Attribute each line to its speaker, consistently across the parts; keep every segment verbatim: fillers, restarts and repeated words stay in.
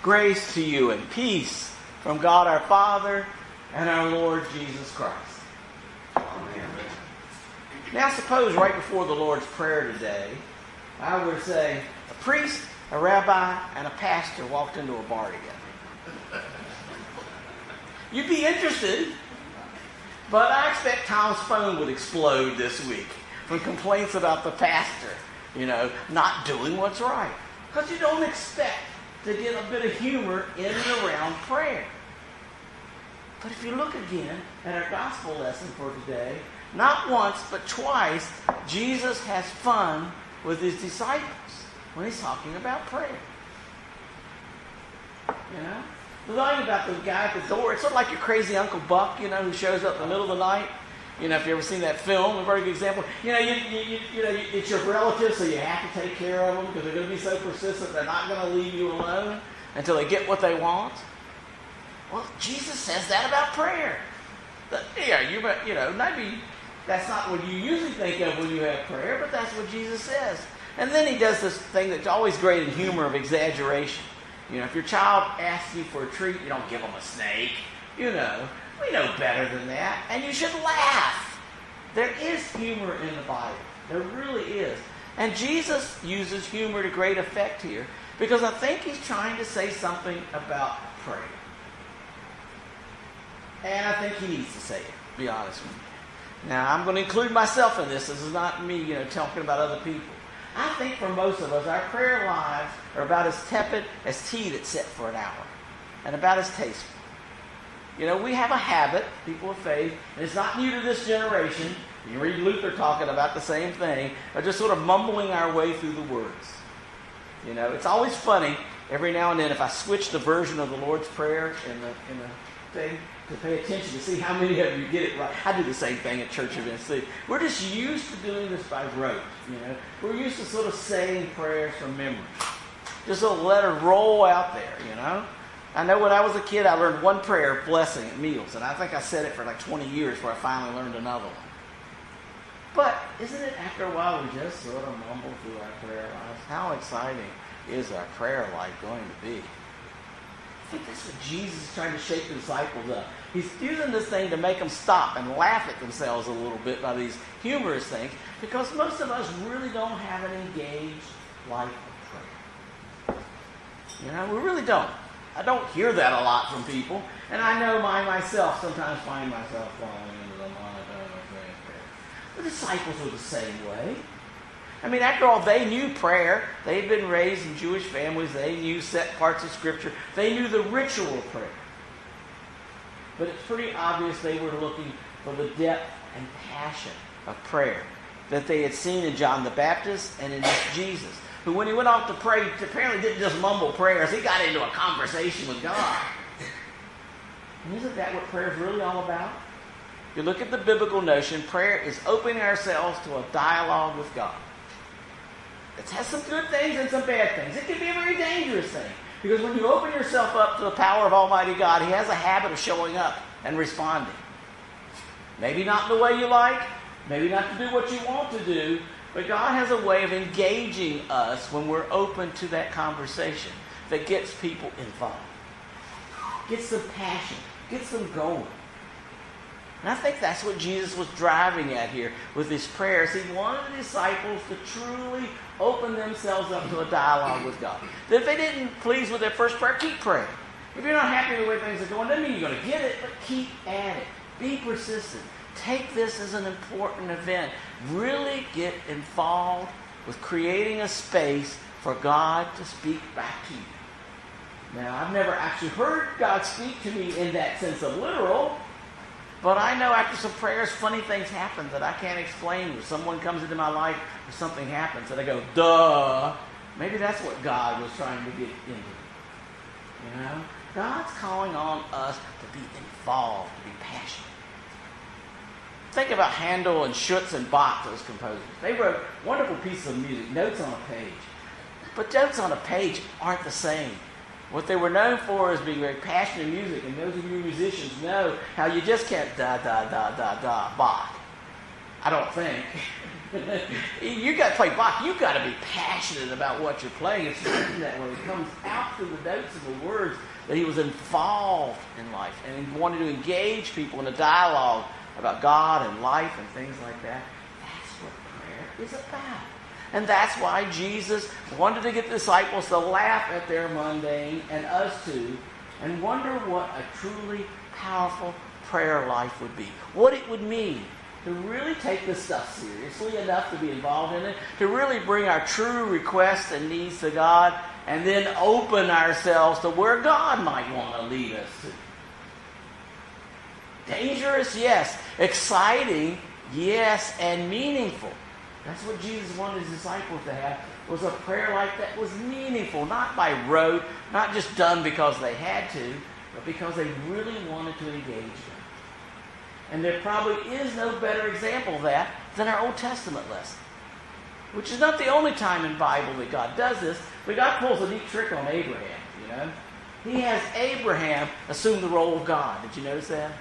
Speaker 1: Grace to you and peace from God our Father and our Lord Jesus Christ. Amen. Now suppose right before the Lord's Prayer today, I would say a priest, a rabbi, and a pastor walked into a bar together. You'd be interested, but I expect Tom's phone would explode this week from complaints about the pastor, you know, not doing what's right. Because you don't expect to get a bit of humor in and around prayer. But if you look again at our gospel lesson for today, not once but twice, Jesus has fun with his disciples when he's talking about prayer. You know? The line about the guy at the door, it's sort of like your crazy Uncle Buck, you know, who shows up in the middle of the night. You know, if you ever seen that film, a very good example. You know, you, you, you know, it's your relative, so you have to take care of them because they're going to be so persistent. They're not going to leave you alone until they get what they want. Well, Jesus says that about prayer. That, yeah, you, you know, maybe that's not what you usually think of when you have prayer, but that's what Jesus says. And then he does this thing that's always great in humor of exaggeration. You know, if your child asks you for a treat, you don't give them a snake. You know, we know better than that. And you should laugh. There is humor in the Bible. There really is. And Jesus uses humor to great effect here because I think he's trying to say something about prayer. And I think he needs to say it, to be honest with you. Now, I'm going to include myself in this. This is not me, you know, talking about other people. I think for most of us, our prayer lives are about as tepid as tea that's set for an hour and about as tasteful. You know, we have a habit, people of faith, and it's not new to this generation. You read Luther talking about the same thing, of just sort of mumbling our way through the words. You know, it's always funny every now and then if I switch the version of the Lord's Prayer in the in the thing to pay attention to see how many of you get it right. I do the same thing at church events. See, we're just used to doing this by rote. You know, we're used to sort of saying prayers from memory, just sort of let it roll out there. You know. I know when I was a kid, I learned one prayer of blessing at meals, and I think I said it for like twenty years before I finally learned another one. But isn't it after a while we just sort of mumble through our prayer lives? How exciting is our prayer life going to be? I think that's what Jesus is trying to shake the disciples up. He's using this thing to make them stop and laugh at themselves a little bit by these humorous things, because most of us really don't have an engaged life of prayer. You know, we really don't. I don't hear that a lot from people, and I know I myself sometimes find myself falling into the monotone of praying prayer. The disciples were the same way. I mean, after all, they knew prayer. They'd been raised in Jewish families. They knew set parts of Scripture. They knew the ritual of prayer. But it's pretty obvious they were looking for the depth and passion of prayer that they had seen in John the Baptist and in Jesus, who when he went off to pray, apparently didn't just mumble prayers. He got into a conversation with God. And isn't that what prayer is really all about? If you look at the biblical notion, prayer is opening ourselves to a dialogue with God. It has some good things and some bad things. It can be a very dangerous thing. Because when you open yourself up to the power of Almighty God, he has a habit of showing up and responding. Maybe not the way you like, maybe not to do what you want to do, but God has a way of engaging us when we're open to that conversation that gets people involved. Gets them passion, gets them going. And I think that's what Jesus was driving at here with his prayers. He wanted the disciples to truly open themselves up to a dialogue with God. That if they didn't please with their first prayer, keep praying. If you're not happy with the way things are going, doesn't mean you're going to get it, but keep at it. Be persistent. Take this as an important event. Really get involved with creating a space for God to speak back to you. Now, I've never actually heard God speak to me in that sense of literal, but I know after some prayers, funny things happen that I can't explain. Or someone comes into my life or something happens and I go, duh. Maybe that's what God was trying to get into. You know? God's calling on us to be involved, to be passionate. Think about Handel and Schutz and Bach, those composers. They wrote wonderful pieces of music, notes on a page. But notes on a page aren't the same. What they were known for is being very passionate in music, and those of you musicians know how you just can't da, da, da, da, da, Bach. I don't think. You got to play boxing. You got to be passionate about what you're playing. It's written that way. It comes out through the notes and the words that he was involved in life and he wanted to engage people in a dialogue about God and life and things like that. That's what prayer is about. And that's why Jesus wanted to get the disciples to laugh at their mundane, and us too, and wonder what a truly powerful prayer life would be. What it would mean to really take this stuff seriously enough to be involved in it, to really bring our true requests and needs to God, and then open ourselves to where God might want to lead us to. Dangerous, yes. Exciting, yes. And meaningful. That's what Jesus wanted his disciples to have, was a prayer life that was meaningful, not by rote, not just done because they had to, but because they really wanted to engage them. And there probably is no better example of that than our Old Testament lesson, which is not the only time in the Bible that God does this, but God pulls a neat trick on Abraham, you know. He has Abraham assume the role of God. Did you notice that?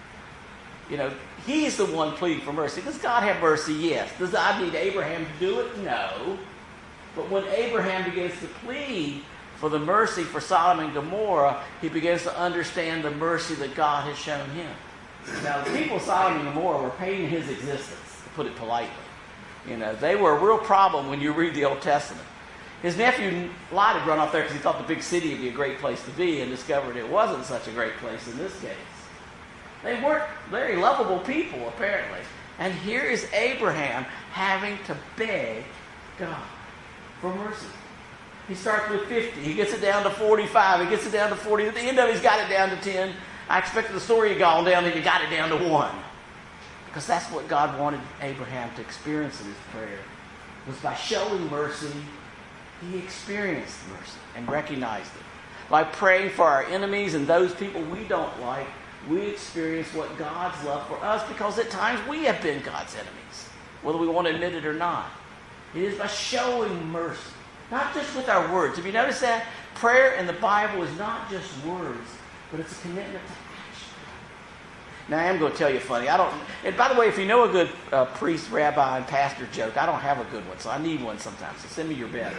Speaker 1: You know, he's the one pleading for mercy. Does God have mercy? Yes. Does God need Abraham to do it? No. But when Abraham begins to plead for the mercy for Sodom and Gomorrah, he begins to understand the mercy that God has shown him. Now, the people of Sodom and Gomorrah were paying his existence, to put it politely. You know, they were a real problem when you read the Old Testament. His nephew Lot had run off there because he thought the big city would be a great place to be, and discovered it wasn't such a great place in this case. They weren't very lovable people, apparently. And here is Abraham having to beg God for mercy. He starts with fifty. He gets it down to forty-five. He gets it down to forty. At the end of it, he's got it down to ten. I expected the story had gone down, and he got it down to one. Because that's what God wanted Abraham to experience in his prayer. Was by showing mercy, he experienced mercy and recognized it. By praying for our enemies and those people we don't like, we experience what God's love for us, because at times we have been God's enemies, whether we want to admit it or not. It is by showing mercy, not just with our words. Have you noticed that? Prayer in the Bible is not just words, but it's a commitment to action. Now, I am going to tell you funny. I don't. And by the way, if you know a good uh, priest, rabbi, and pastor joke, I don't have a good one, so I need one sometimes. So send me your best.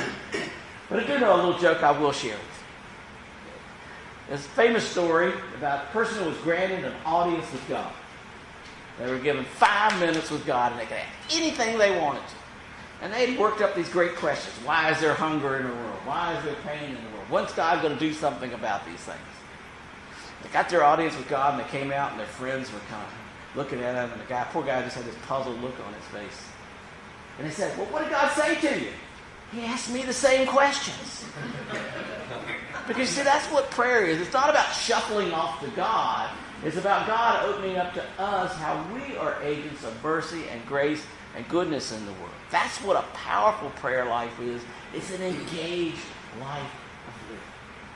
Speaker 1: But I do know a little joke I will share with you. There's a famous story about a person who was granted an audience with God. They were given five minutes with God, and they could ask anything they wanted to. And they worked up these great questions. Why is there hunger in the world? Why is there pain in the world? When's God going to do something about these things? They got their audience with God, and they came out, and their friends were kind of looking at them, and the guy, poor guy just had this puzzled look on his face. And they said, well, what did God say to you? He asked me the same questions. Because, you see, that's what prayer is. It's not about shuffling off to God. It's about God opening up to us how we are agents of mercy and grace and goodness in the world. That's what a powerful prayer life is. It's an engaged life of living.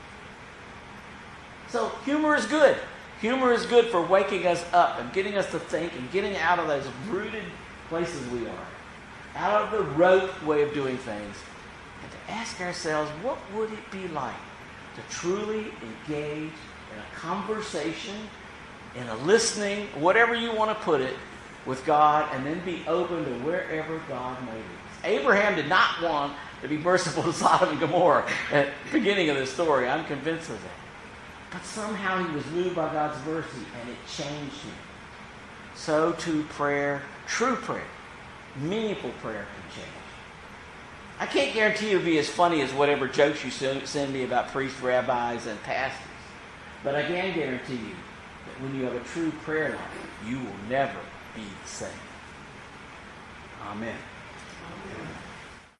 Speaker 1: So humor is good. Humor is good for waking us up and getting us to think and getting out of those rooted places we are. Out of the rote way of doing things. And to ask ourselves, what would it be like to truly engage in a conversation, in a listening, whatever you want to put it, with God, and then be open to wherever God may lead us. Abraham did not want to be merciful to Sodom and Gomorrah at the beginning of the story. I'm convinced of that. But somehow he was moved by God's mercy, and it changed him. So too prayer, true prayer, meaningful prayer can change. I can't guarantee it'll be as funny as whatever jokes you send me about priests, rabbis, and pastors. But I can guarantee you that when you have a true prayer life, you will never be the same. Amen.